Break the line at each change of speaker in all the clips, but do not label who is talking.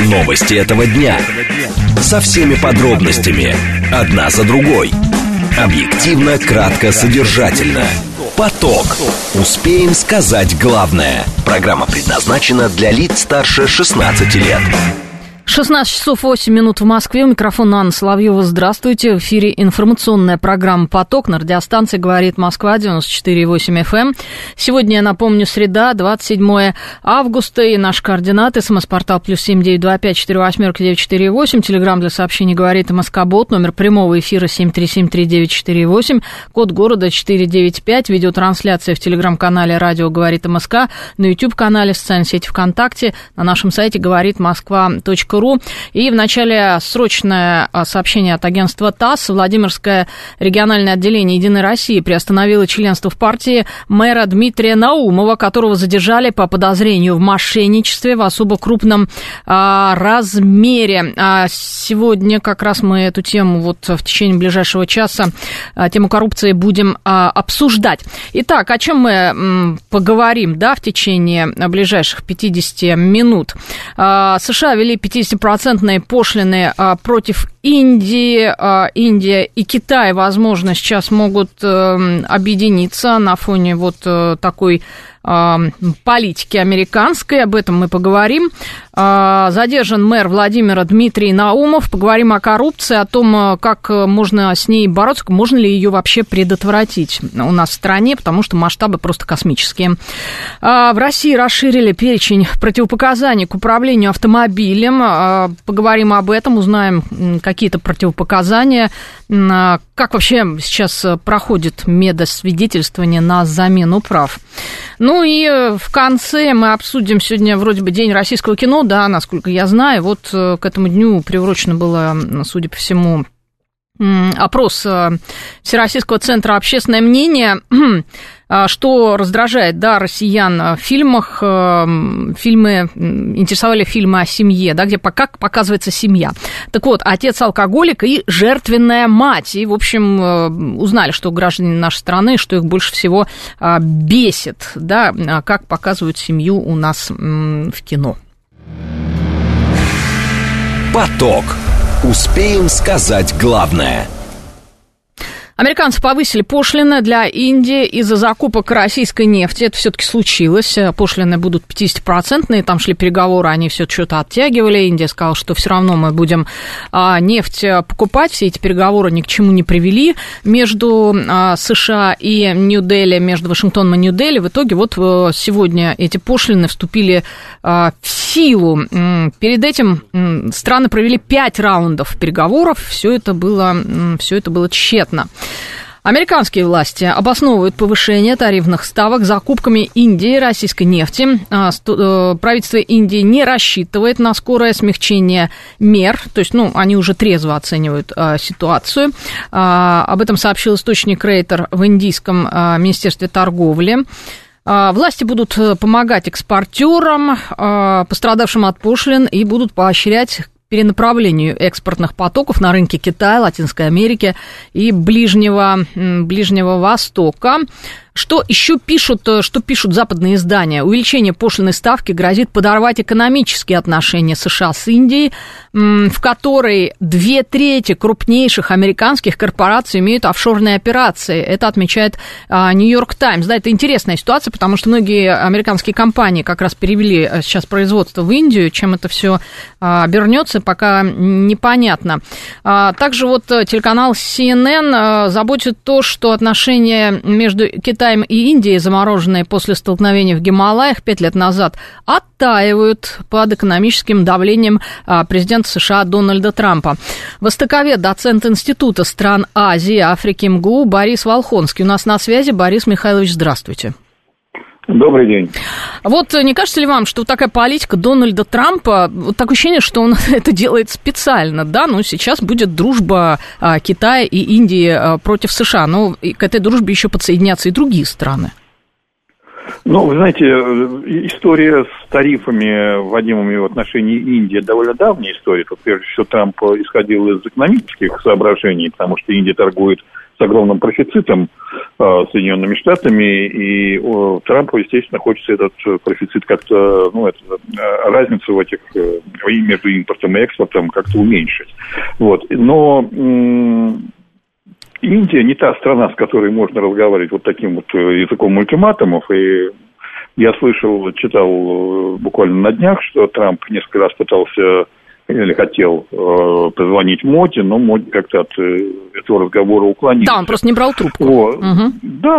Новости этого дня. Со всеми подробностями. Одна за другой. Объективно, кратко, содержательно. Поток. Успеем сказать главное. Программа предназначена для лиц старше 16 лет.
16 часов 8 минут в Москве. У микрофона Анна Соловьева. Здравствуйте. В эфире информационная программа «Поток» на радиостанции «Говорит Москва», 94,8 FM. Сегодня, я напомню, среда, 27 августа. И наш координат. СМС-портал +7 925 48 948. Телеграмм для сообщений «Говорит МСК-бот». Номер прямого эфира 7373948. Код города 495. Видеотрансляция в телеграм-канале «Радио Говорит МСК». На YouTube-канале, в социальной сети ВКонтакте. На нашем сайте говоритmoskva.ру. И в начале срочное сообщение от агентства ТАСС. Владимирское региональное отделение «Единой России» приостановило членство в партии мэра Дмитрия Наумова, которого задержали по подозрению в мошенничестве в особо крупном размере. Сегодня как раз мы эту тему вот в течение ближайшего часа, тему коррупции, будем обсуждать. Итак, о чем мы поговорим, в течение ближайших 50 минут. США ввели 50% пошлины против Индии. Индия и Китай, возможно, сейчас могут объединиться на фоне вот такой политики американской. Об этом мы поговорим. Задержан мэр Владимира Дмитрий Наумов. Поговорим о коррупции, о том, как можно с ней бороться, можно ли ее вообще предотвратить у нас в стране, потому что масштабы просто космические. В России расширили перечень противопоказаний к управлению автомобилем. Поговорим об этом, узнаем какие-то противопоказания. Как вообще сейчас проходит медосвидетельствование на замену прав. Ну и в конце мы обсудим сегодня вроде бы День российского кино, насколько я знаю. Вот к этому дню приурочено было, судя по всему, опрос Всероссийского центра «Общественное мнение», что раздражает, россиян в фильмах. Интересовали фильмы о семье, где как показывается семья. Так вот, отец алкоголик и жертвенная мать. И, в общем, узнали, что граждане нашей страны, что их больше всего бесит, как показывают семью у нас в кино.
Поток. Успеем сказать главное.
Американцы повысили пошлины для Индии из-за закупок российской нефти. Это все-таки случилось. Пошлины будут 50%. Там шли переговоры, они все что-то оттягивали. Индия сказала, что все равно мы будем нефть покупать. Все эти переговоры ни к чему не привели между США и Нью-Дели, между Вашингтоном и Нью-Дели. В итоге вот сегодня эти пошлины вступили в силу. Перед этим страны провели 5 раундов переговоров. Все это было тщетно. Американские власти обосновывают повышение тарифных ставок закупками Индии российской нефти. Правительство Индии не рассчитывает на скорое смягчение мер, то есть, они уже трезво оценивают ситуацию. Об этом сообщил источник Рейтер в индийском министерстве торговли. Власти будут помогать экспортерам, пострадавшим от пошлин, и будут поощрять перенаправлению экспортных потоков на рынки Китая, Латинской Америки и Ближнего Востока. Что еще пишут западные издания? Увеличение пошлиной ставки грозит подорвать экономические отношения США с Индией, в которой 2/3 крупнейших американских корпораций имеют офшорные операции. Это отмечает Нью-Йорк Таймс. Это интересная ситуация, потому что многие американские компании как раз перевели сейчас производство в Индию. Чем это все обернется, пока непонятно. Также вот телеканал CNN заботит то, что отношения между Китаем и Индией, замороженные после столкновений в Гималаях 5 лет назад, оттаивают под экономическим давлением президента США Дональда Трампа. Востоковед, доцент Института стран Азии, Африки МГУ Борис Волхонский у нас на связи. Борис Михайлович, здравствуйте.
Добрый день.
Вот не кажется ли вам, что вот такая политика Дональда Трампа, вот такое ощущение, что он это делает специально, сейчас будет дружба Китая и Индии против США, но к этой дружбе еще подсоединятся и другие страны.
Ну, вы знаете, история с тарифами, вводимыми в отношении Индии, довольно давняя история. Тут, прежде всего, Трамп исходил из экономических соображений, потому что Индия торгует с огромным профицитом Соединенными Штатами, и Трампу, естественно, хочется этот профицит как-то, разницу в этих между импортом и экспортом как-то уменьшить. Вот. Но Индия не та страна, с которой можно разговаривать вот таким вот языком ультиматумов, и я читал буквально на днях, что Трамп несколько раз пытался или хотел позвонить Моди, но Моди как-то от этого разговора уклонился.
Да, он просто не брал трубку.
Угу.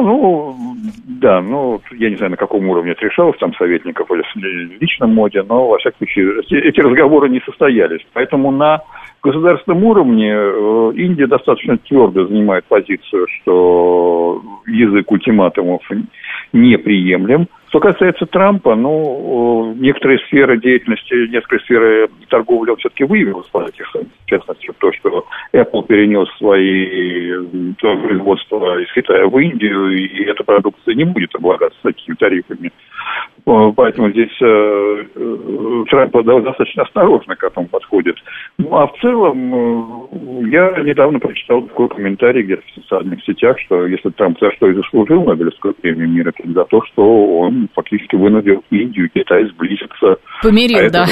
Да, я не знаю, на каком уровне это решалось, там советников или лично Моди, но, во всяком случае, эти разговоры не состоялись. Поэтому на государственном уровне Индия достаточно твердо занимает позицию, что язык ультиматумов неприемлем. Что касается Трампа, некоторые сферы деятельности, некоторые сферы торговли он все-таки выявил из этих, в частности, то, что Apple перенес свои производства из Китая в Индию, и эта продукция не будет облагаться такими тарифами. Поэтому здесь Трамп достаточно осторожно к этому подходит. А в целом, я недавно прочитал такой комментарий где-то в социальных сетях, что если Трамп за что и заслужил Нобелевскую премию мира, то за то, что он фактически вынудил Индию и Китай сблизиться.
Помирил, да.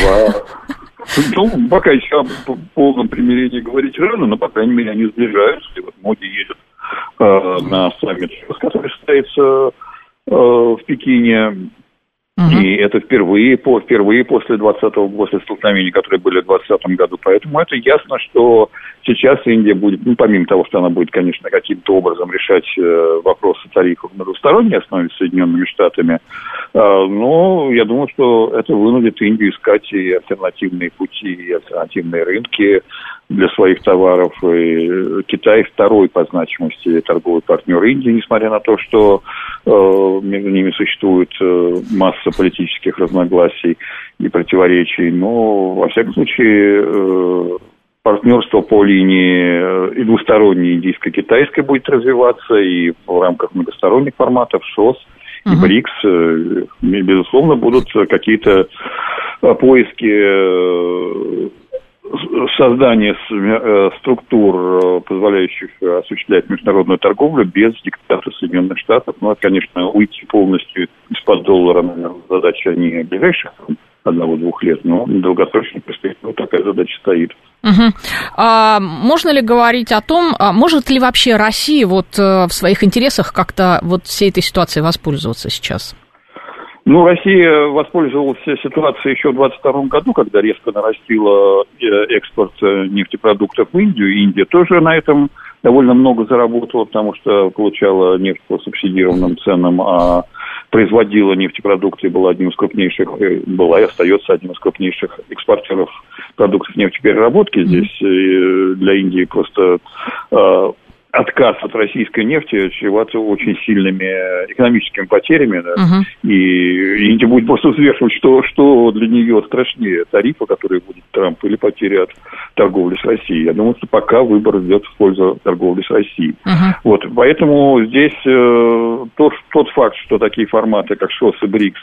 Пока еще о полном примирении говорить рано, но, по крайней мере, они сближаются. И вот Моди едет на саммит, который состоится в Пекине. И это впервые после столкновений, которые были в 2020 году. Поэтому это ясно, что сейчас Индия будет, помимо того, что она будет, конечно, каким-то образом решать вопросы тарифов на двусторонней основе с Соединенными Штатами, но я думаю, что это вынудит Индию искать и альтернативные пути, и альтернативные рынки для своих товаров. И Китай второй по значимости торговый партнер Индии, несмотря на то, что между ними существует масса политических разногласий и противоречий. Но, во всяком случае, партнерство по линии и двусторонней индийско-китайской будет развиваться, и в рамках многосторонних форматов ШОС и БРИКС, безусловно, будут какие-то поиски создание структур, позволяющих осуществлять международную торговлю без диктата Соединенных Штатов. Это, конечно, уйти полностью из-под доллара, наверное, задача не ближайших 1-2 лет, но в долгосрочной перспективе такая задача стоит.
Можно ли говорить о том, может ли вообще Россия в своих интересах как-то всей этой ситуацией воспользоваться сейчас?
Россия воспользовалась ситуацией еще в 2022 году, когда резко нарастила экспорт нефтепродуктов в Индию. Индия тоже на этом довольно много заработала, потому что получала нефть по субсидированным ценам, а производила нефтепродукты, была и остается одним из крупнейших экспортеров продуктов нефтепереработки. Здесь для Индии просто отказ от российской нефти чреватся очень сильными экономическими потерями, да? И Индия будет просто взвешивать, что для нее страшнее, тарифы, которые будет Трамп, или потери от торговли с Россией. Я думаю, что пока выбор идет в пользу торговли с Россией. Поэтому здесь тот факт, что такие форматы, как ШОС и БРИКС,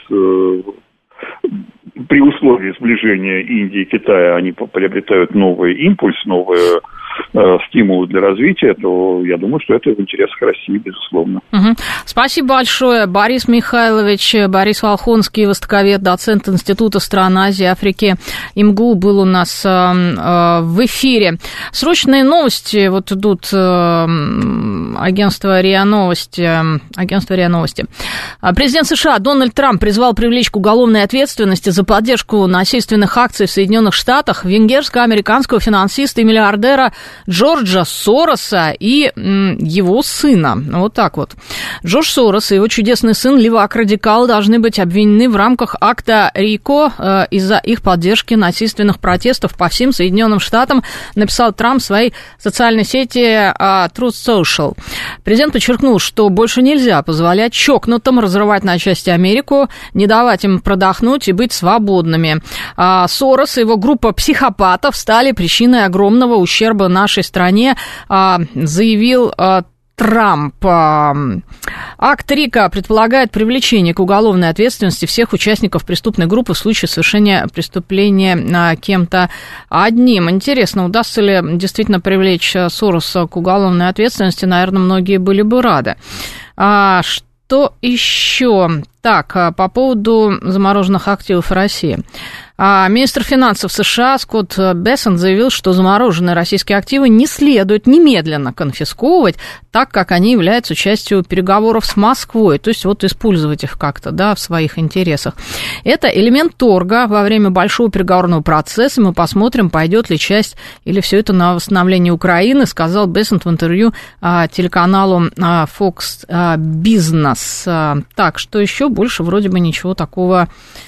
при условии сближения Индии и Китая, они приобретают новый импульс, новые стимулы для развития, то я думаю, что это в интересах России, безусловно.
Спасибо большое. Борис Михайлович, Борис Волхонский, востоковед, доцент Института стран Азии, Африки, ИМГУ, был у нас в эфире. Срочные новости идут. Агентство РИА Новости. Президент США Дональд Трамп призвал привлечь к уголовной ответственности за поддержку насильственных акций в Соединенных Штатах венгерско-американского финансиста и миллиардера Джорджа Сороса и его сына. Вот так вот. Джордж Сорос и его чудесный сын, левак-радикал, должны быть обвинены в рамках акта РИКО из-за их поддержки насильственных протестов по всем Соединенным Штатам, написал Трамп в своей социальной сети Truth Social. Президент подчеркнул, что больше нельзя позволять чокнутым разрывать на части Америку, не давать им продохнуть и быть свободными. Сорос и его группа психопатов стали причиной огромного ущерба нашей стране, заявил Трамп. Акт РИКО предполагает привлечение к уголовной ответственности всех участников преступной группы в случае совершения преступления кем-то одним. Интересно, удастся ли действительно привлечь Сороса к уголовной ответственности? Наверное, многие были бы рады. Что еще? Так, по поводу замороженных активов России. Министр финансов США Скотт Бессент заявил, что замороженные российские активы не следует немедленно конфисковывать, так как они являются частью переговоров с Москвой, то есть вот использовать их как-то, да, в своих интересах. Это элемент торга во время большого переговорного процесса. Мы посмотрим, пойдет ли часть или все это на восстановление Украины, сказал Бессент в интервью телеканалу Fox Business. Так, что еще? Больше вроде бы ничего такого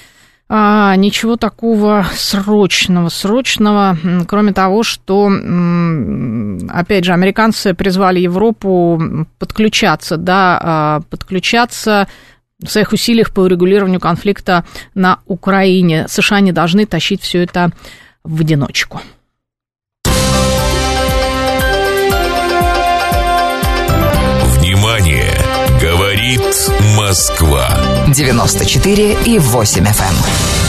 срочного, кроме того, что, опять же, американцы призвали Европу подключаться в своих усилиях по урегулированию конфликта на Украине. США не должны тащить все это в одиночку.
Внимание! Говорит Москва.
94,8 FM.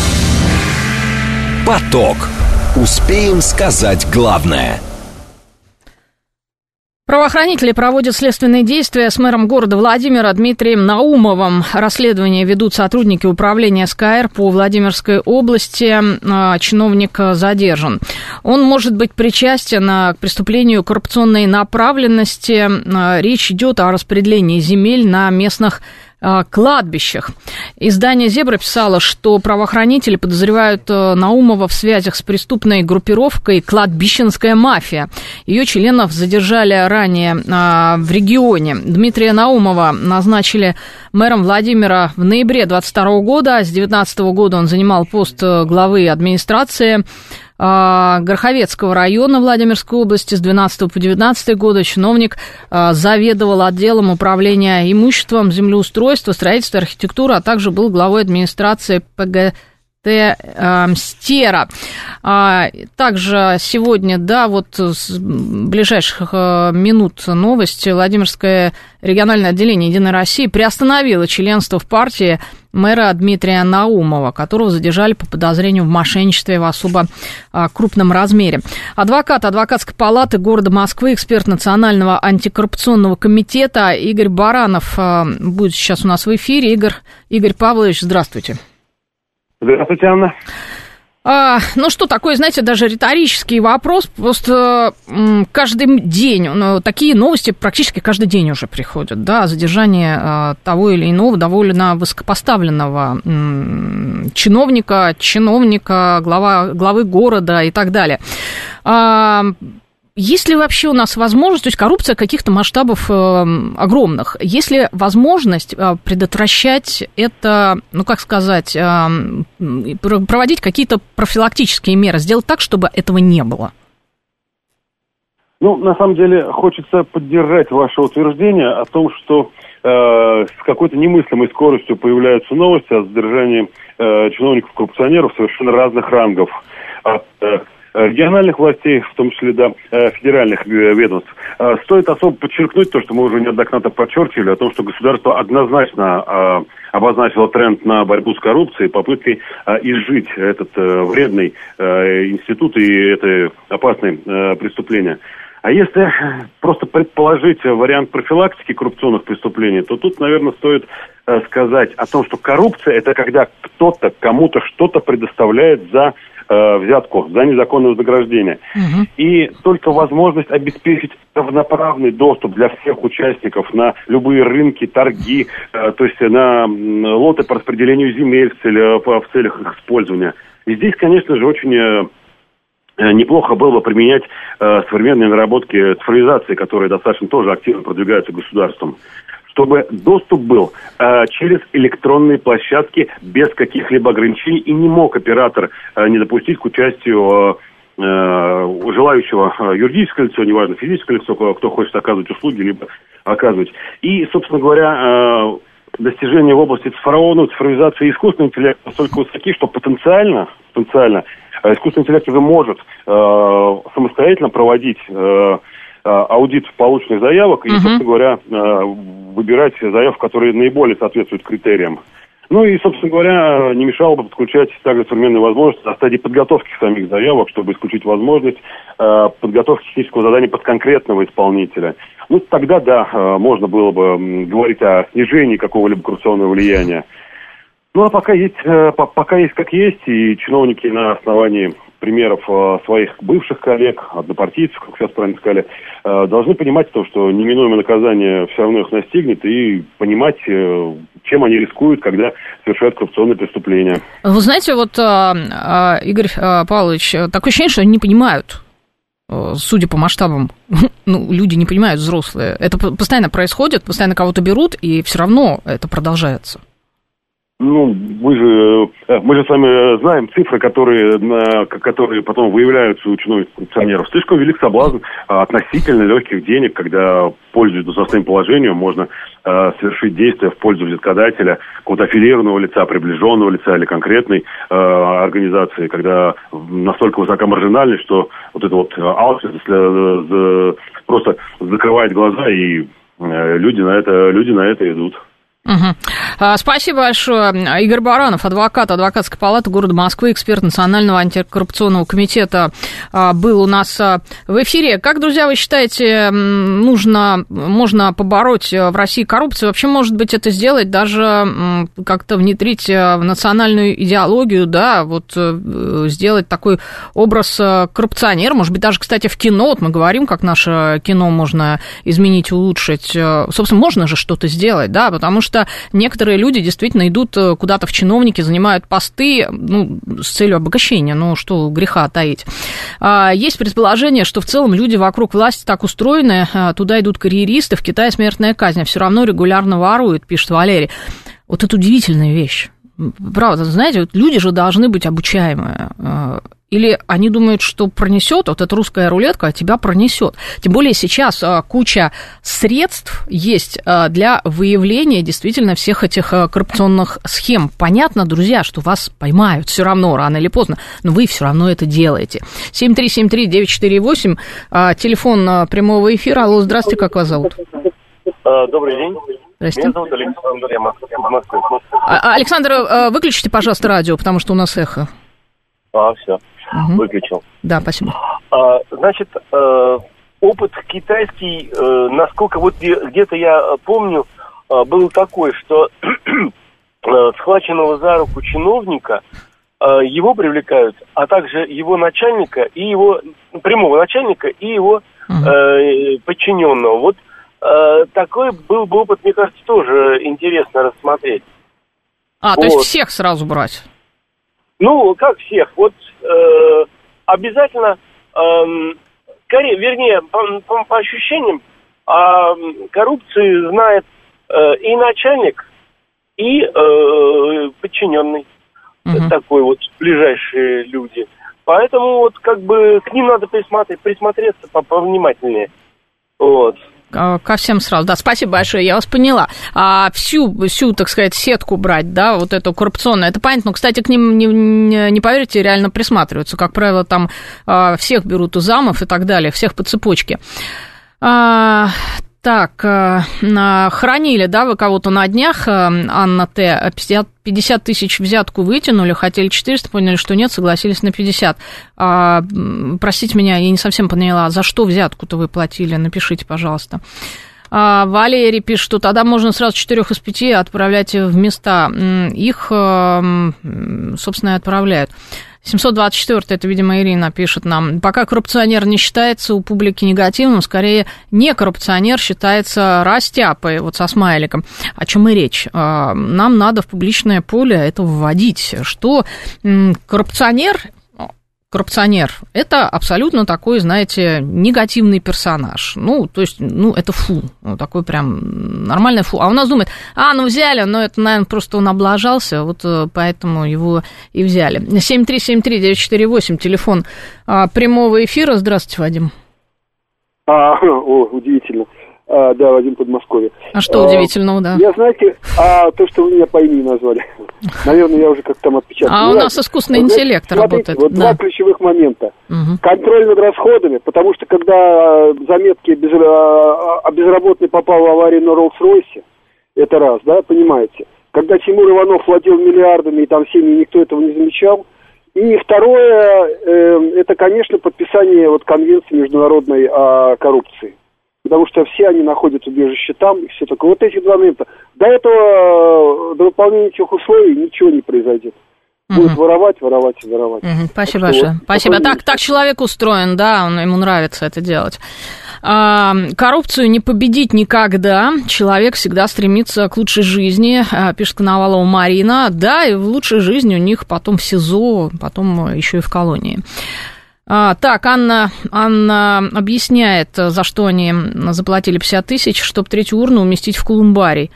Поток. Успеем сказать главное.
Правоохранители проводят следственные действия с мэром города Владимира Дмитрием Наумовым. Расследование ведут сотрудники управления СКР по Владимирской области. Чиновник задержан. Он может быть причастен к преступлению коррупционной направленности. Речь идет о распределении земель на местных кладбищах. Издание «Зебра» писало, что правоохранители подозревают Наумова в связях с преступной группировкой «Кладбищенская мафия». Ее членов задержали ранее в регионе. Дмитрия Наумова назначили мэром Владимира в ноябре 2022 года. С 2019 года он занимал пост главы администрации Гороховецкого района Владимирской области. С 2012 по 2019 годы чиновник заведовал отделом управления имуществом, землеустройства, строительства, архитектуры, а также был главой администрации ПГТ Мстера. Также сегодня, да, вот с ближайших минут новость. Владимирское региональное отделение «Единой России» приостановило членство в партии мэра Дмитрия Наумова, которого задержали по подозрению в мошенничестве в особо крупном размере. Адвокат Адвокатской палаты города Москвы, эксперт Национального антикоррупционного комитета Игорь Баранов будет сейчас у нас в эфире. Игорь Павлович, здравствуйте.
Здравствуйте, Анна.
Ну что, такой, знаете, даже риторический вопрос. Просто каждый день, такие новости практически каждый день уже приходят, да, задержание того или иного довольно высокопоставленного чиновника, главы города и так далее. Есть ли вообще у нас возможность, то есть коррупция каких-то масштабов огромных, есть ли возможность предотвращать это, ну, как сказать, проводить какие-то профилактические меры, сделать так, чтобы этого не было?
Ну, на самом деле, хочется поддержать ваше утверждение о том, что с какой-то немыслимой скоростью появляются новости о задержании чиновников-коррупционеров совершенно разных рангов. От региональных властей, в том числе, да, федеральных ведомств. Стоит особо подчеркнуть то, что мы уже неоднократно подчеркивали, о том, что государство однозначно обозначило тренд на борьбу с коррупцией, попыткой изжить этот вредный институт и это опасное преступление. А если просто предположить вариант профилактики коррупционных преступлений, то тут, наверное, стоит сказать о том, что коррупция – это когда кто-то кому-то что-то предоставляет за взятку, за незаконное вознаграждение. И только возможность обеспечить равноправный доступ для всех участников на любые рынки, торги, то есть на лоты по распределению земель в целях их использования. И здесь, конечно же, очень неплохо было бы применять современные наработки цифровизации, которые достаточно тоже активно продвигаются государством, чтобы доступ был через электронные площадки без каких-либо ограничений, и не мог оператор не допустить к участию желающего юридическое лицо, неважно, физическое лицо, кто хочет оказывать услуги, либо оказывать. И, собственно говоря, достижения в области цифровизации и искусственного интеллекта настолько высоки, что потенциально искусственный интеллект уже может самостоятельно проводить аудит полученных заявок и, собственно говоря, выбирать заявки, которые наиболее соответствуют критериям. Ну и, собственно говоря, не мешало бы подключать также современные возможности на стадии подготовки самих заявок, чтобы исключить возможность подготовки технического задания под конкретного исполнителя. Ну, тогда, да, можно было бы говорить о снижении какого-либо коррупционного влияния. Ну, а пока есть как есть, и чиновники на основании примеров своих бывших коллег, однопартийцев, как сейчас правильно сказали, должны понимать то, что неминуемое наказание все равно их настигнет, и понимать, чем они рискуют, когда совершают коррупционные преступления.
Вы знаете, вот, Игорь Павлович, такое ощущение, что они не понимают, судя по масштабам, ну, люди не понимают, взрослые. Это постоянно происходит, постоянно кого-то берут, и все равно это продолжается.
Ну, мы же с вами знаем цифры, которые потом выявляются у чиновников коррупционеров. Слишком велик соблазн относительно легких денег, когда, пользуясь должностным положением, можно совершить действия в пользу взяткодателя, какого-то аффилированного лица, приближенного лица или конкретной организации, когда настолько высока маржинальность, что вот это вот алчность просто закрывает глаза, и люди на это идут.
Угу. Спасибо большое. Игорь Баранов, адвокат Адвокатской палаты города Москвы, эксперт Национального антикоррупционного комитета, был у нас в эфире. Как, друзья, вы считаете, можно побороть в России коррупцию? Вообще, может быть, это сделать, даже как-то внедрить в национальную идеологию, да, вот сделать такой образ коррупционера, может быть, даже, кстати, в кино, вот мы говорим, как наше кино можно изменить, улучшить. Собственно, можно же что-то сделать, да, потому что некоторые люди действительно идут куда-то в чиновники, занимают посты, ну, с целью обогащения, ну, что греха таить. Есть предположение, что в целом люди вокруг власти так устроены, туда идут карьеристы, в Китае смертная казнь, все равно регулярно воруют, пишет Валерий. Вот это удивительная вещь. Правда, знаете, вот люди же должны быть обучаемые. Или они думают, что пронесет, вот эта русская рулетка тебя пронесет. Тем более сейчас куча средств есть для выявления действительно всех этих коррупционных схем. Понятно, друзья, что вас поймают все равно, рано или поздно, но вы все равно это делаете. 7373948, телефон прямого эфира. Алло, здравствуйте, как вас зовут?
Добрый день.
Здрасте.
Меня зовут Александр, я Москва.
Александр, выключите, пожалуйста, радио, потому что у нас эхо.
Все, выключил.
Да, спасибо.
Значит, опыт китайский, насколько вот где-то я помню, был такой, что схваченного за руку чиновника его привлекают, а также его начальника и его прямого начальника и его подчиненного. Вот такой был бы опыт, мне кажется, тоже интересно рассмотреть.
То есть всех сразу брать?
Ну, как всех. Вот обязательно, вернее, по ощущениям, коррупции знает и начальник, и подчиненный. Такой вот ближайшие люди. Поэтому вот как бы к ним надо присмотреться повнимательнее. Вот.
Ко всем сразу. Да, спасибо большое, я вас поняла. Всю, так сказать, сетку брать, да, вот эту коррупционную, это понятно, но, кстати, к ним, не поверите, реально присматриваются. Как правило, там всех берут у замов и так далее, всех по цепочке. Так, хранили, да, вы кого-то на днях, Анна Т., 50 тысяч взятку вытянули, хотели 400, поняли, что нет, согласились на 50. Простите меня, я не совсем поняла, за что взятку-то вы платили, напишите, пожалуйста. Валерий пишет, что тогда можно сразу 4 из 5 отправлять в места. Их, собственно, и отправляют. 724, это, видимо, Ирина пишет нам. Пока коррупционер не считается у публики негативным, скорее не коррупционер считается растяпой, вот со смайликом. О чем и речь. Нам надо в публичное поле это вводить, что коррупционер – это абсолютно такой, знаете, негативный персонаж. Ну, то есть, это фу, такой прям нормальный фу. А у нас думают, взяли, но это, наверное, просто он облажался, вот поэтому его и взяли. 7373948, телефон прямого эфира. Здравствуйте, Вадим.
Удивительно. Да, Вадим, Подмосковье.
А что удивительного, да?
Я, знаете, то, что вы меня по имени назвали, наверное, я уже как-то там отпечатал.
А у нас искусственный интеллект работает.
Вот два ключевых момента. Контроль над расходами, потому что когда заметки безработный попал в аварию на Роллс-Ройсе, это раз, да, понимаете? Когда Тимур Иванов владел миллиардами, и там семьи, никто этого не замечал. И второе, это, конечно, подписание вот конвенции международной о коррупции. Потому что все они находят убежище там, и все такое. Вот эти два момента. До этого, до выполнения этих условий ничего не произойдет. Будет воровать.
Спасибо большое. Вот, спасибо. Так человек устроен, да, ему нравится это делать. Коррупцию не победить никогда. Человек всегда стремится к лучшей жизни, пишет Коновалова Марина. Да, и в лучшей жизни у них потом в СИЗО, потом еще и в колонии. Так, Анна объясняет, за что они заплатили 50 тысяч, чтобы третью урну уместить в колумбарий.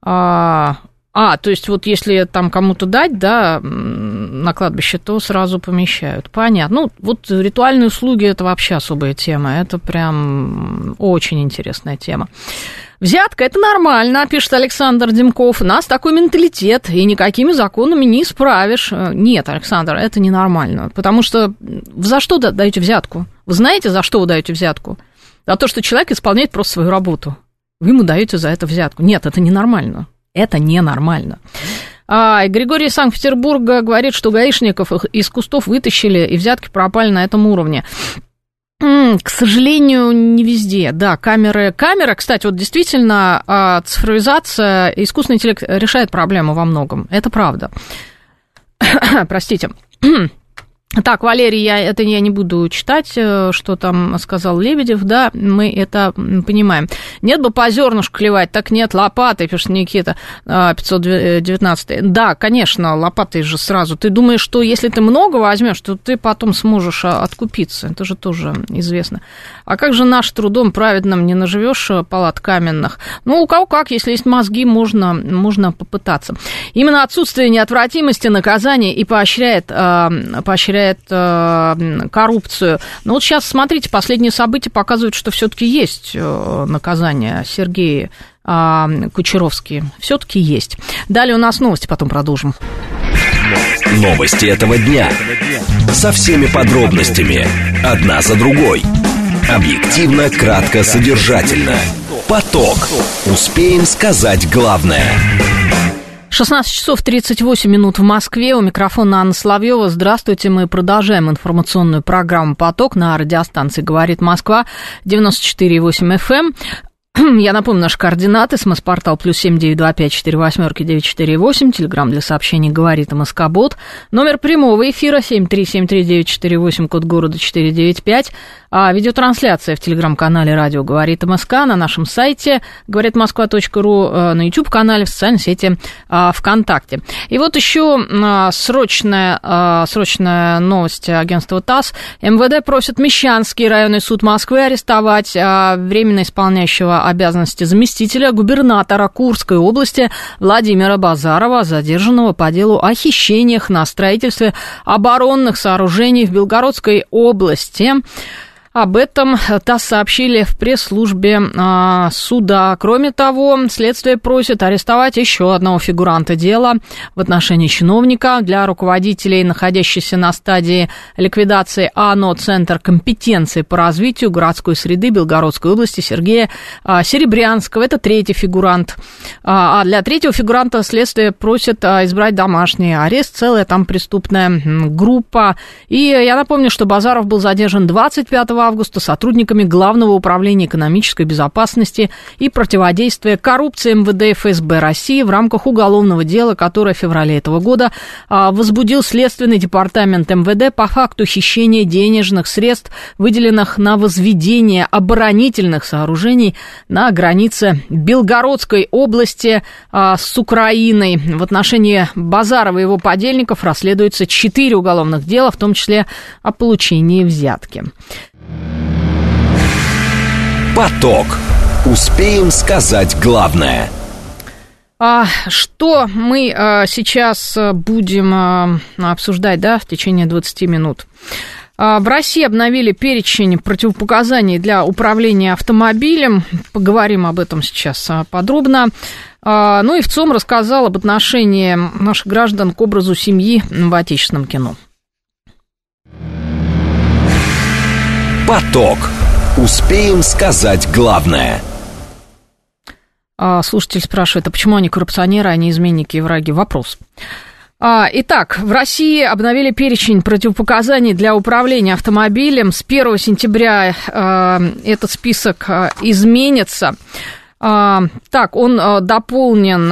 То есть вот если там кому-то дать, да, на кладбище, то сразу помещают. Понятно. Ну, вот ритуальные услуги – это вообще особая тема. Это прям очень интересная тема. Взятка – это нормально, пишет Александр Демков. У нас такой менталитет, и никакими законами не исправишь. Нет, Александр, это ненормально. Потому что за что даете взятку? Вы знаете, за что вы даете взятку? За то, что человек исполняет просто свою работу. Вы ему даете за это взятку. Нет, это ненормально. Это ненормально. Григорий из Санкт-Петербурга говорит, что гаишников из кустов вытащили, и взятки пропали на этом уровне. К сожалению, не везде. Да, камеры, кстати, вот действительно, цифровизация, искусственный интеллект решает проблему во многом. Это правда. Простите. Так, Валерий, я не буду читать, что там сказал Лебедев, да, мы это понимаем. Нет бы по зернышку клевать, так нет, лопатой, пишет Никита, 519. Да, конечно, лопатой же сразу. Ты думаешь, что если ты много возьмешь, то ты потом сможешь откупиться, это же тоже известно. А как же наш трудом праведным не наживешь палат каменных? Ну, у кого как, если есть мозги, можно попытаться. Именно отсутствие неотвратимости наказания и поощряет коррупцию. Но вот сейчас, смотрите, последние события показывают, что все-таки есть наказание. Сергей Кучеровский все-таки есть. Далее у нас новости, потом продолжим.
Новости этого дня. Со всеми подробностями. Одна за другой. Объективно, кратко, содержательно. Поток. Успеем сказать главное.
16 часов 38 минут в Москве. У микрофона Анна Соловьева. Здравствуйте. Мы продолжаем информационную программу «Поток» на радиостанции «Говорит Москва», 94,8 FM. Я напомню, наши координаты. СМС-портал +7 925 48 948. Телеграмм для сообщений «Говорит МСК-бот». Номер прямого эфира 7373948, код города 495. Видеотрансляция в телеграм-канале «Радио Говорит МСК», на нашем сайте говоритмосква.ру, на YouTube-канале, в социальной сети ВКонтакте. И вот еще срочная новость агентства ТАСС. МВД просит Мещанский районный суд Москвы арестовать временно исполняющего обязанности заместителя губернатора Курской области Владимира Базарова, задержанного по делу о хищениях на строительстве оборонных сооружений в Белгородской области. Об этом ТАСС сообщили в пресс-службе суда. Кроме того, следствие просит арестовать еще одного фигуранта дела в отношении чиновника. Для руководителей, находящихся на стадии ликвидации АНО «Центр компетенции по развитию городской среды Белгородской области» Сергея Серебрянского. Это третий фигурант. А для третьего фигуранта следствие просит избрать домашний арест. Целая там преступная группа. И я напомню, что Базаров был задержан 25 августа сотрудниками Главного управления экономической безопасности и противодействия коррупции МВД и ФСБ России в рамках уголовного дела, которое в феврале этого года возбудил Следственный департамент МВД по факту хищения денежных средств, выделенных на возведение оборонительных сооружений на границе Белгородской области с Украиной. В отношении Базарова и его подельников расследуется 4 уголовных дела, в том числе о получении взятки.
Поток. Успеем сказать главное.
Что мы сейчас будем обсуждать, да, в течение 20 минут? В России обновили перечень противопоказаний для управления автомобилем. Поговорим об этом сейчас подробно. Ну и ВЦИОМ рассказал об отношении наших граждан к образу семьи в отечественном кино.
Поток. Успеем сказать главное.
Слушатель спрашивает, а почему они коррупционеры, а не изменники и враги? Вопрос. Итак, в России обновили перечень противопоказаний для управления автомобилем. С 1 сентября этот список изменится. Так, он дополнен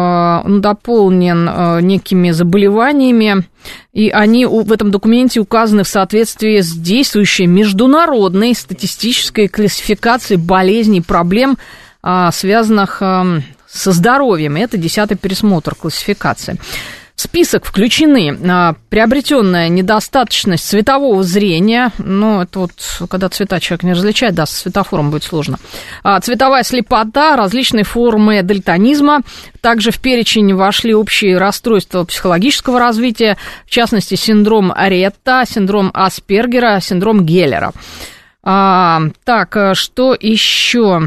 некими заболеваниями, и они в этом документе указаны в соответствии с действующей международной статистической классификацией болезней и проблем, связанных со здоровьем. Это 10-й пересмотр классификации. В список включены приобретенная недостаточность цветового зрения, ну, это вот, когда цвета человек не различает, да, с светофором будет сложно, цветовая слепота, различные формы дальтонизма, также в перечень вошли общие расстройства психологического развития, в частности, синдром Ретта, синдром Аспергера, синдром Геллера. Так, что еще?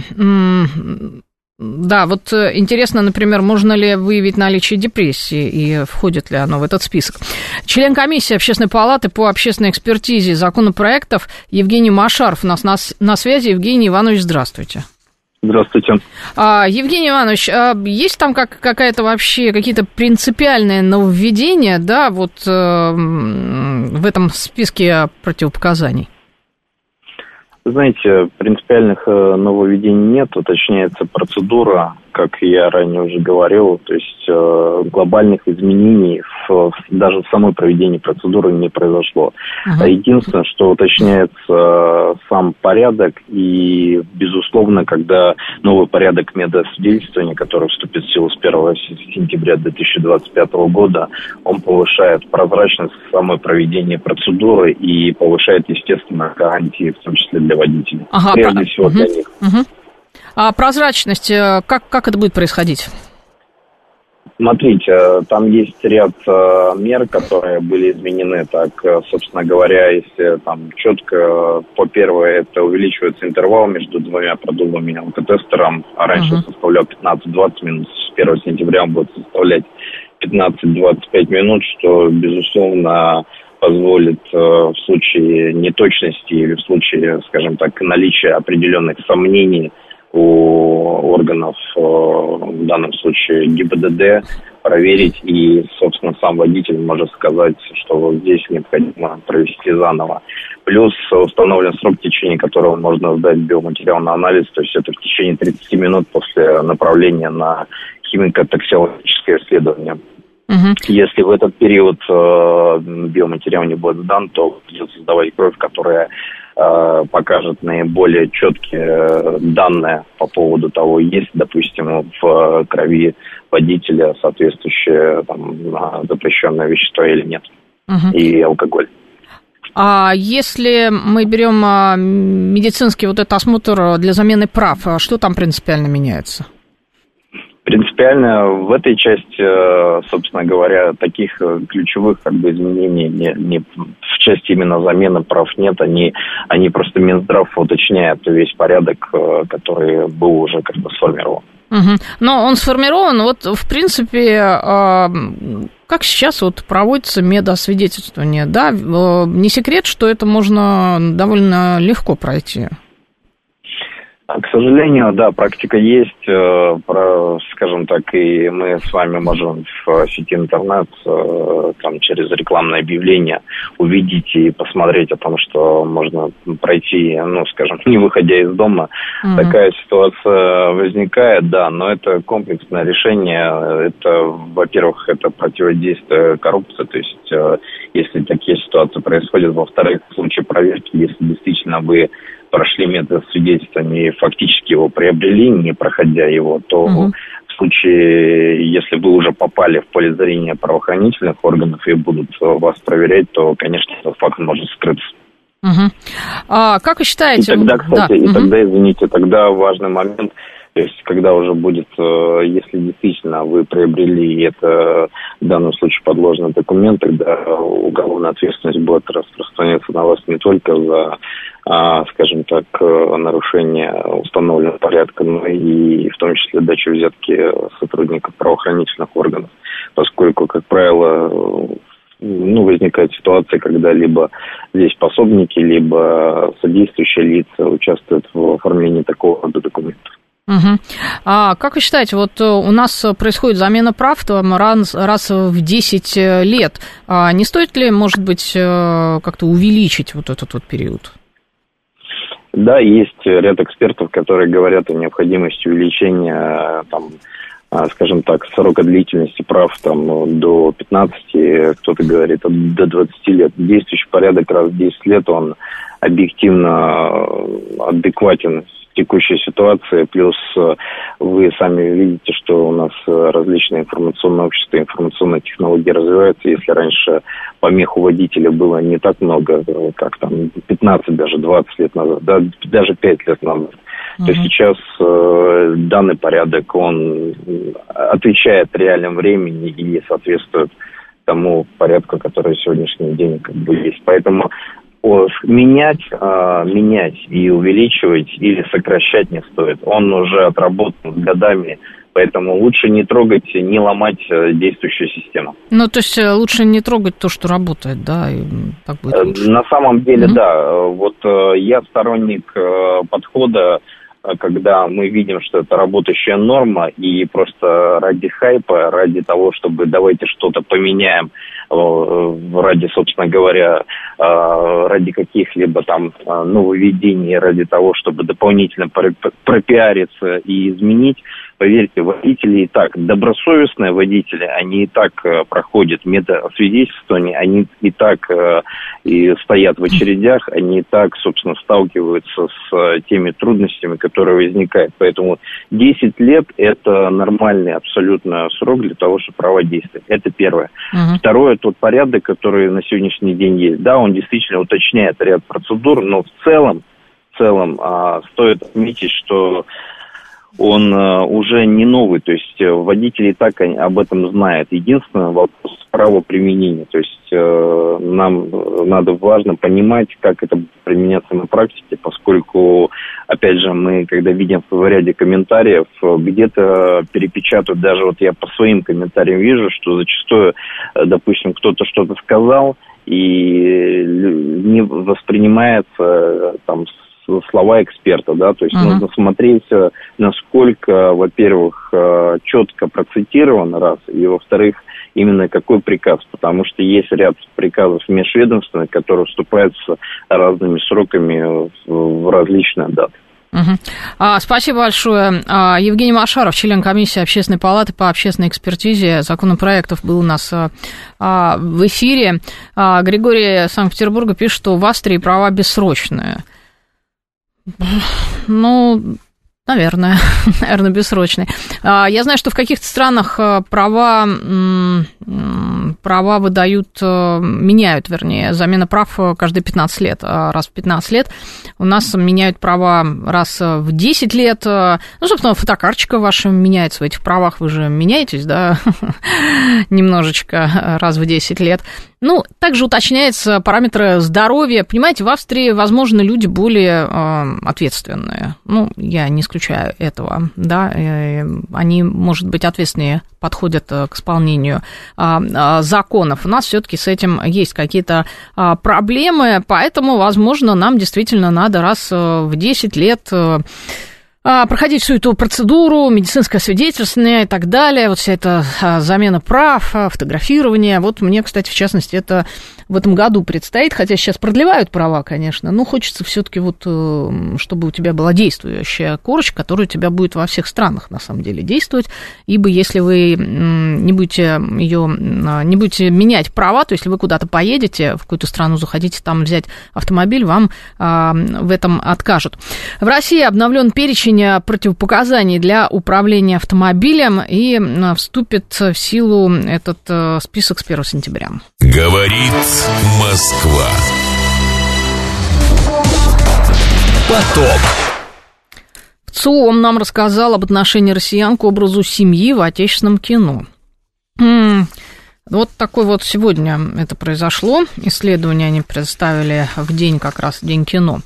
Да, вот интересно, например, можно ли выявить наличие депрессии и входит ли оно в этот список. Член комиссии Общественной палаты по общественной экспертизе законопроектов Евгений Машаров у нас на связи. Евгений Иванович, здравствуйте.
Здравствуйте.
Евгений Иванович, есть там какая-то вообще, какие-то принципиальные нововведения, да, вот в этом списке противопоказаний?
Знаете, принципиальных нововведений нет, уточняется процедура, как я ранее уже говорил, то есть глобальных изменений даже в самой проведении процедуры не произошло. Единственное, что уточняется сам порядок, и, безусловно, когда новый порядок медосвидетельствования, который вступит в силу с 1 сентября 2025 года, он повышает прозрачность самой проведения процедуры и повышает, естественно, гарантии, в том числе для водителей. Прежде всего для них.
А прозрачность, как это будет происходить?
Смотрите, там есть ряд мер, которые были изменены. Так, собственно говоря, если там четко, по-первое, это увеличивается интервал между двумя продувами алкотестером, а раньше составлял 15-20 минут, с 1 сентября он будет составлять 15-25 минут, что, безусловно, позволит в случае неточности или в случае, скажем так, наличия определенных сомнений у органов, в данном случае ГИБДД, проверить, и, собственно, сам водитель может сказать, что вот здесь необходимо провести заново. Плюс установлен срок, в течение которого можно сдать биоматериальный анализ, то есть это в течение 30 минут после направления на химико-токсикологическое исследование. Если в этот период биоматериал не будет сдан, то придется сдавать кровь, которая покажет наиболее четкие данные по поводу того, есть, допустим, в крови водителя соответствующее запрещенное вещество или нет, и алкоголь.
А если мы берем медицинский вот этот осмотр для замены прав, что там принципиально меняется?
Принципиально в этой части, собственно говоря, таких ключевых изменений не в части именно замены прав нет. Они просто Минздрав уточняет весь порядок, который был уже сформирован.
Но он сформирован, вот в принципе, как сейчас вот проводится медосвидетельствование, да? Не секрет, что это можно довольно легко пройти.
К сожалению, да, практика есть, скажем так, и мы с вами можем в сети интернет там, через рекламное объявление увидеть и посмотреть о том, что можно пройти, скажем, не выходя из дома. Такая ситуация возникает, да, но это комплексное решение. Это, во-первых, это противодействие коррупции, то есть если такие ситуации происходят, во-вторых, в случае проверки, если действительно вы прошли медосвидетельствование и фактически его приобрели, не проходя его, то в случае, если вы уже попали в поле зрения правоохранительных органов и будут вас проверять, то, конечно, этот факт может скрыться.
А как вы считаете...
И тогда, кстати, тогда, извините, тогда важный момент. То есть, когда уже будет, если действительно вы приобрели это, в данном случае подложный документ, тогда уголовная ответственность будет распространяться на вас не только за, скажем так, нарушение установленного порядка, но и в том числе дачу взятки сотрудников правоохранительных органов, поскольку, как правило, возникает ситуация, когда либо здесь пособники, либо содействующие лица участвуют в оформлении такого рода документов.
Угу. А как вы считаете, вот у нас происходит замена прав там, раз в 10 лет. Не стоит ли, может быть, как-то увеличить вот этот вот период?
Да, есть ряд экспертов, которые говорят о необходимости увеличения, там, скажем так, срока длительности прав там, до 15, кто-то говорит до 20 лет. Действующий порядок раз в 10 лет, он объективно адекватен текущей ситуации, плюс вы сами видите, что у нас различные информационные общества, информационные технологии развиваются. Если раньше помех у водителя было не так много, как там 15, даже 20 лет назад, да, даже 5 лет назад, то сейчас данный порядок, он отвечает реальному времени и соответствует тому порядку, который в сегодняшний день как бы есть. Поэтому менять и увеличивать или сокращать не стоит. Он уже отработан годами, поэтому лучше не трогать, не ломать действующую систему.
Ну, то есть лучше не трогать то, что работает, да? И так будет лучше.
На самом деле, да. Вот я сторонник подхода, когда мы видим, что это работающая норма, и просто ради хайпа, ради того, чтобы давайте что-то поменяем, ради, собственно говоря, ради каких-либо там нововведений, ради того, чтобы дополнительно пропиариться и изменить, поверьте, водители и так, добросовестные водители, они и так проходят медосвидетельствование, они и так и стоят в очередях, они и так, собственно, сталкиваются с теми трудностями, которые возникают. Поэтому 10 лет – это нормальный абсолютно срок для того, чтобы права действовать. Это первое. Второе, тот порядок, который на сегодняшний день есть. Да, он действительно уточняет ряд процедур, но в целом стоит отметить, что он уже не новый, то есть водители и так об этом знают. Единственное, вопрос правоприменения, то есть нам важно понимать, как это будет применяться на практике, поскольку, опять же, мы, когда видим в ряде комментариев, где-то перепечатывают, даже вот я по своим комментариям вижу, что зачастую, допустим, кто-то что-то сказал, и не воспринимается там слова эксперта, да, то есть нужно смотреть, насколько, во-первых, четко процитирован, раз, и, во-вторых, именно какой приказ, потому что есть ряд приказов межведомственных, которые вступают с разными сроками в различные даты.
Спасибо большое. Евгений Машаров, член комиссии Общественной палаты по общественной экспертизе законопроектов, был у нас в эфире. Григорий из Санкт-Петербурга пишет, что в Австрии права бессрочные. Ну, наверное, бессрочные. Я знаю, что в каких-то странах права выдают, меняют, вернее, замена прав каждые 15 лет, раз в 15 лет. У нас меняют права раз в 10 лет. Ну, собственно, фотокарточка ваша меняется в этих правах, вы же меняетесь, да, немножечко раз в 10 лет. Ну, также уточняются параметры здоровья. Понимаете, в Австрии, возможно, люди более ответственные. Ну, я не исключаю этого, да. Они, может быть, ответственнее подходят к исполнению законов. У нас все-таки с этим есть какие-то проблемы, поэтому, возможно, нам действительно надо раз в 10 лет проходить всю эту процедуру, медицинское свидетельствование и так далее, вот вся эта замена прав, фотографирование. Вот мне, кстати, в частности, это в этом году предстоит, хотя сейчас продлевают права, конечно, но хочется все-таки вот, чтобы у тебя была действующая корочка, которая у тебя будет во всех странах, на самом деле, действовать, ибо если вы не будете менять права, то если вы куда-то поедете, в какую-то страну захотите там взять автомобиль, вам в этом откажут. В России обновлен перечень противопоказаний для управления автомобилем, и вступит в силу этот список с 1 сентября.
Говорит Москва. Поток.
В ЦИОМ нам рассказал об отношении россиян к образу семьи в отечественном кино. Вот такое вот сегодня это произошло. Исследование они представили в день, как раз День кино.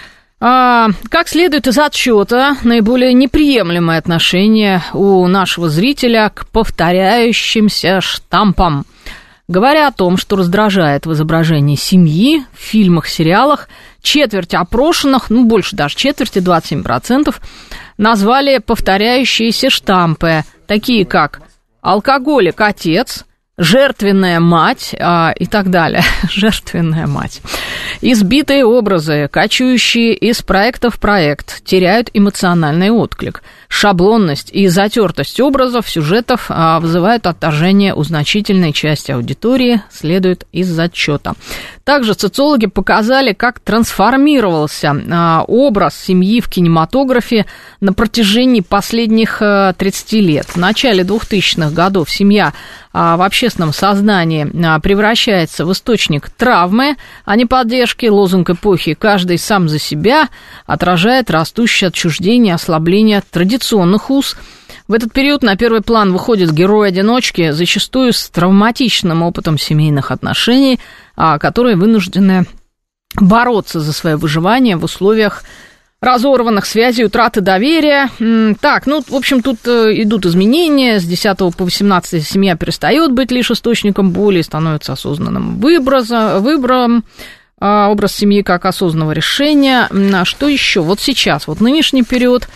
Как следует из отчета, наиболее неприемлемое отношение у нашего зрителя к повторяющимся штампам. Говоря о том, что раздражает в изображении семьи, в фильмах, сериалах, четверть опрошенных, больше даже четверти, 27%, назвали повторяющиеся штампы, такие как «алкоголик-отец», «жертвенная мать» и так далее. «Жертвенная мать». Избитые образы, кочующие из проекта в проект, теряют эмоциональный отклик. Шаблонность и затертость образов, сюжетов вызывают отторжение у значительной части аудитории, следует из отчета. Также социологи показали, как трансформировался образ семьи в кинематографе на протяжении последних 30 лет. В начале 2000-х годов семья в общественном сознании превращается в источник травмы, а не поддержки. Лозунг эпохи «каждый сам за себя» отражает растущее отчуждение и ослабление традиционных уз. В этот период на первый план выходят герои-одиночки, зачастую с травматичным опытом семейных отношений, которые вынуждены бороться за свое выживание в условиях разорванных связей, утраты доверия. Так, в общем, тут идут изменения. С 10 по 18 семья перестает быть лишь источником боли, становится осознанным выбором. Образ семьи как осознанного решения. Что еще? Вот сейчас, нынешний период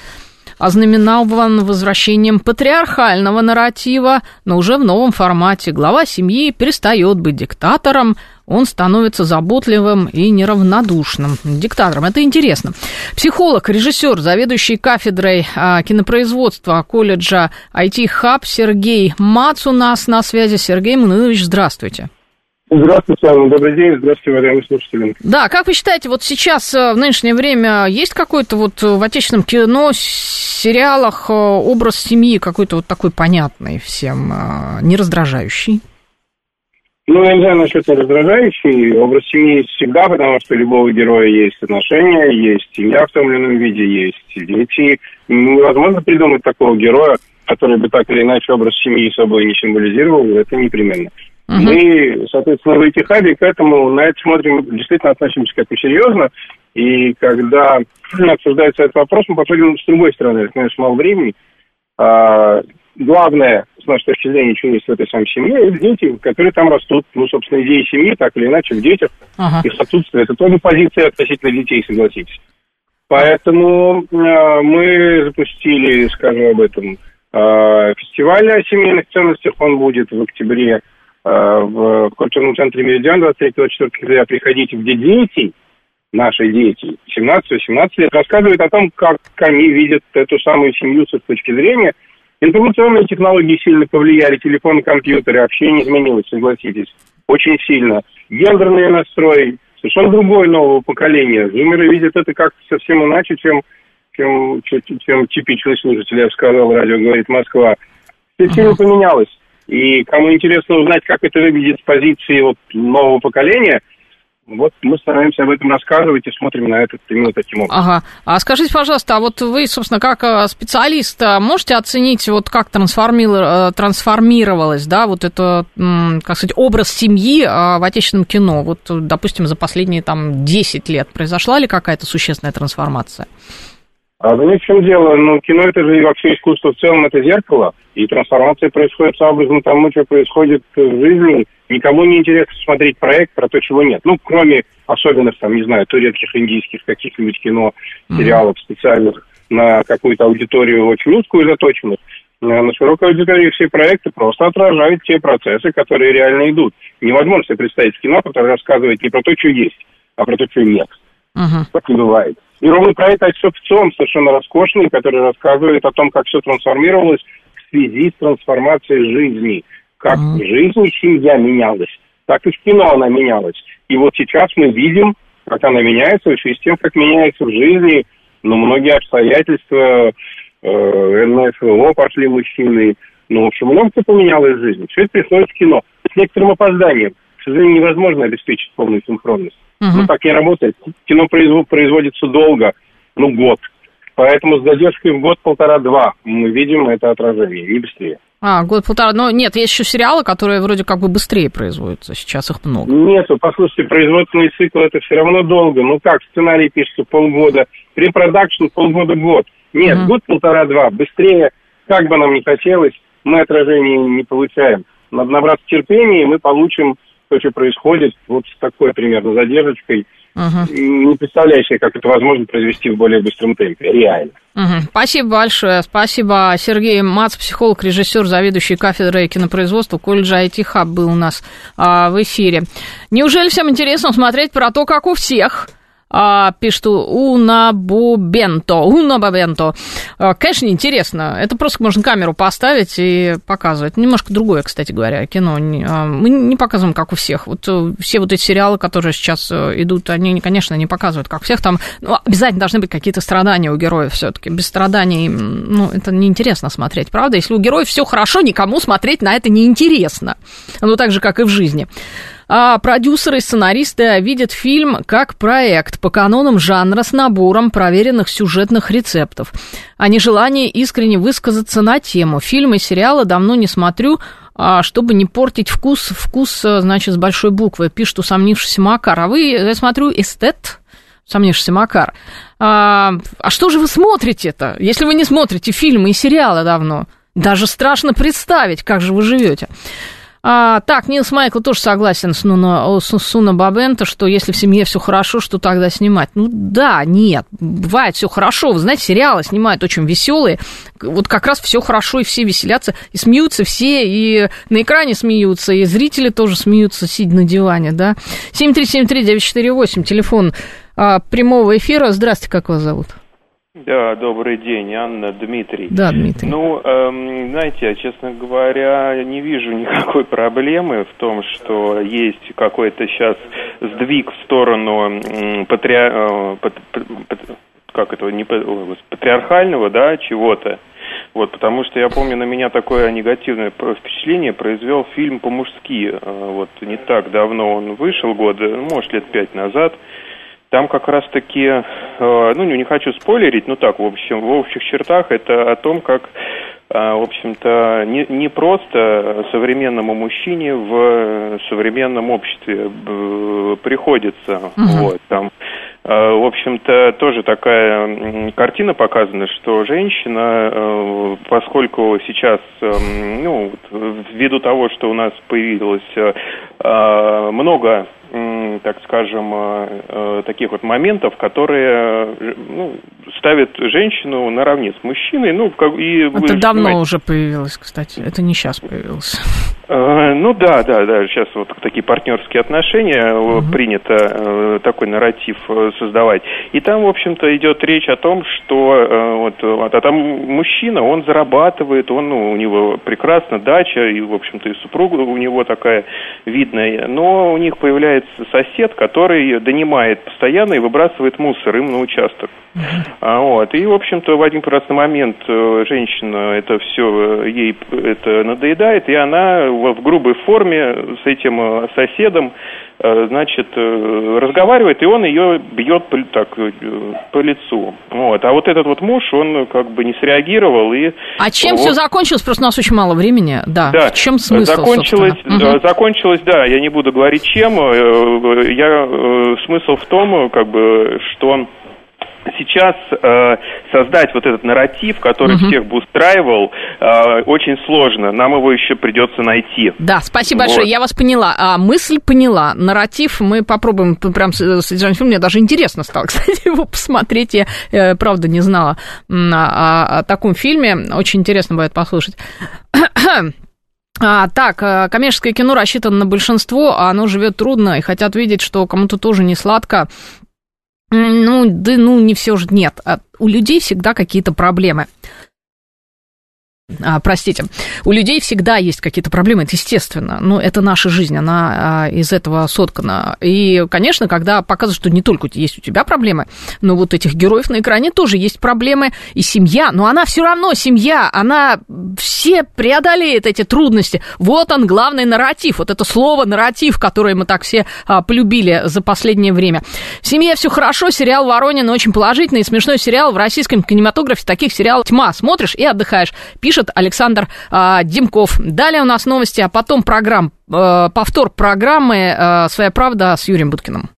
ознаменован возвращением патриархального нарратива, но уже в новом формате. Глава семьи перестает быть диктатором, он становится заботливым и неравнодушным диктатором. Это интересно. Психолог, режиссер, заведующий кафедрой кинопроизводства колледжа IT-Hub Сергей Мац у нас на связи. Сергей Мануилович, здравствуйте.
Здравствуйте, Анна, добрый день, здравствуйте, уважаемые слушатели.
Да, как вы считаете, сейчас в нынешнее время есть какой-то в отечественном кино, сериалах образ семьи какой-то такой понятный всем, не раздражающий?
Я не знаю насчет не раздражающий. Образ семьи есть всегда, потому что у любого героя есть отношения, есть семья в том или ином виде, есть дети. Невозможно придумать такого героя, который бы так или иначе образ семьи собой не символизировал, это непременно. Мы, соответственно, в IT-хабе к этому, на это смотрим, действительно относимся к этому серьезно. И когда обсуждается этот вопрос, мы подходим с другой стороны. Это, конечно, мало времени. Главное, с нашей точки зрения, что есть в этой самой семье, это дети, которые там растут. Собственно, идея семьи, так или иначе, в детях, их отсутствие. Это тоже позиция относительно детей, согласитесь. Поэтому мы запустили, скажем об этом, фестиваль о семейных ценностях. Он будет в октябре в культурном центре «Меридиан» 23-24 октября. Приходите, где дети, наши дети, 17-18 лет, рассказывают о том, как они видят эту самую семью с их точки зрения. Информационные технологии сильно повлияли, телефон, компьютеры, общение изменилось, согласитесь, очень сильно. Гендерные настрои, совершенно другое нового поколения. Зумеры видят это как-то совсем иначе, чем типичный слушатель, я бы сказал, радио «Говорит Москва». Все сильно поменялось. И кому интересно узнать, как это выглядит с позиции нового поколения, мы стараемся об этом рассказывать и смотрим на это именно таким образом.
Ага. А скажите, пожалуйста, вы, собственно, как специалист, можете оценить, как трансформировалось, это, как сказать, образ семьи в отечественном кино? Допустим, за последние 10 лет произошла ли какая-то существенная трансформация?
В чем дело? Кино это же и вообще искусство в целом, это зеркало, и трансформация происходит сообразно тому, что происходит в жизни. Никому не интересно смотреть проект про то, чего нет. Кроме особенных, турецких, индийских, каких-нибудь кино, сериалов специальных на какую-то аудиторию очень узкую заточенных. На широкой аудитории все проекты просто отражают те процессы, которые реально идут. Невозможно себе представить кино, которое рассказывает не про то, что есть, а про то, что нет. Так не бывает. И ровно про это отчет в целом совершенно роскошный, который рассказывает о том, как все трансформировалось в связи с трансформацией жизни. Как в жизни семья менялась, так и в кино она менялась. И сейчас мы видим, как она меняется, в связи с тем, как меняется в жизни, многие обстоятельства, НСВО пошли мужчины, в общем, много что поменялось в жизни. Все это приходит в кино. С некоторым опозданием. К сожалению, невозможно обеспечить полную синхронность. Так не работает. Кино производится долго, год. Поэтому с задержкой в год, полтора, два мы видим это отражение, не быстрее.
Год-полтора. Но нет, есть еще сериалы, которые вроде как бы быстрее производятся. Сейчас их много.
Нету. Послушайте, производственный цикл это все равно долго. Ну как, сценарий пишется полгода, препродакшн полгода-год. Нет, год, полтора, два. Быстрее, как бы нам ни хотелось, мы отражение не получаем. Надо набраться терпения, и мы получим то, что происходит, вот с такой примерно задержкой. Не представляю себе, как это возможно произвести в более быстром темпе. Реально.
Спасибо большое. Спасибо. Сергей Мац, психолог, режиссер, заведующий кафедрой кинопроизводства колледжа IT Hub был у нас в эфире. Неужели всем интересно смотреть про то, как у всех? Пишет Унабобенто. Конечно, интересно. Это просто можно камеру поставить и показывать. Немножко другое, кстати говоря, кино. Мы не показываем, как у всех. Вот все вот эти сериалы, которые сейчас идут, они, конечно, не показывают, как у всех. Там обязательно должны быть какие-то страдания у героев все-таки. Без страданий, это неинтересно смотреть, правда? Если у героев все хорошо, никому смотреть на это неинтересно. Так же, как и в жизни. Продюсеры и сценаристы видят фильм как проект по канонам жанра с набором проверенных сюжетных рецептов, а не желание искренне высказаться на тему. Фильмы и сериалы давно не смотрю, чтобы не портить вкус, значит, с большой буквы, пишет усомнившийся Макар. А вы, я смотрю, эстет, усомнившийся Макар. А что же вы смотрите-то, если вы не смотрите фильмы и сериалы давно? Даже страшно представить, как же вы живете. Так, Нилс Майкл тоже согласен с Суна Бабенто, что если в семье все хорошо, что тогда снимать? Нет, бывает все хорошо. Вы знаете, сериалы снимают очень веселые. Вот как раз все хорошо, и все веселятся, и смеются все, и на экране смеются, и зрители тоже смеются, сидя на диване, да. 7373948, телефон прямого эфира. Здравствуйте, как вас зовут?
Да, добрый день, Анна, Дмитрий.
Да, Дмитрий.
Знаете, я, честно говоря, не вижу никакой проблемы в том, что есть какой-то сейчас сдвиг в сторону патриархального, да, чего-то. Вот, потому что я помню, на меня такое негативное впечатление произвел фильм «По-мужски». Вот, не так давно он вышел, может, лет 5 назад. Там как раз-таки, не хочу спойлерить, в общих чертах это о том, как, в общем-то, не просто современному мужчине в современном обществе приходится. Вот, там, в общем-то, тоже такая картина показана, что женщина, поскольку сейчас, ввиду того, что у нас появилось много, так скажем, таких вот моментов, которые ставят женщину наравне с мужчиной.
Это давно уже появилось, кстати, это не сейчас появилось.
Да, сейчас вот такие партнерские отношения принято такой нарратив создавать. И там, в общем-то, идет речь о том, что там мужчина, он зарабатывает, у него прекрасно дача, и, в общем-то, и супруга у него такая видная, но у них появляется сосед, который донимает постоянно и выбрасывает мусор им на участок. И, в общем-то, в один прекрасный момент женщина это все, ей это надоедает, и она в грубой форме с этим соседом, разговаривает, и он ее бьет по лицу. А вот этот вот муж, он как бы не среагировал.
А чем все закончилось? Просто у нас очень мало времени. Да. В чем смысл,
закончилось, да, я не буду говорить чем. Смысл в том, что сейчас создать вот этот нарратив, который всех бы устраивал, очень сложно. Нам его еще придется найти.
Да, спасибо большое, я вас поняла. Мысль поняла. Нарратив мы попробуем, прям содержание фильма. Мне даже интересно стало, кстати, его посмотреть. Я правда не знала о таком фильме. Очень интересно будет послушать. Так, коммерческое кино рассчитано на большинство, а оно живет трудно, и хотят видеть, что кому-то тоже не сладко. Не все же нет. У людей всегда какие-то проблемы. Простите, у людей всегда есть какие-то проблемы, это естественно, но это наша жизнь, она из этого соткана. И, конечно, когда показывают, что не только есть у тебя проблемы, но вот этих героев на экране тоже есть проблемы, и семья, но она все равно семья, она все преодолеет эти трудности. Вот он, главный нарратив, вот это слово нарратив, которое мы так все полюбили за последнее время. В семье все хорошо, сериал «Воронин» очень положительный, смешной сериал в российском кинематографе, таких сериалов тьма, смотришь и отдыхаешь, пишет Александр Демков. Далее у нас новости, а потом повтор программы «Своя правда» с Юрием Буткиным.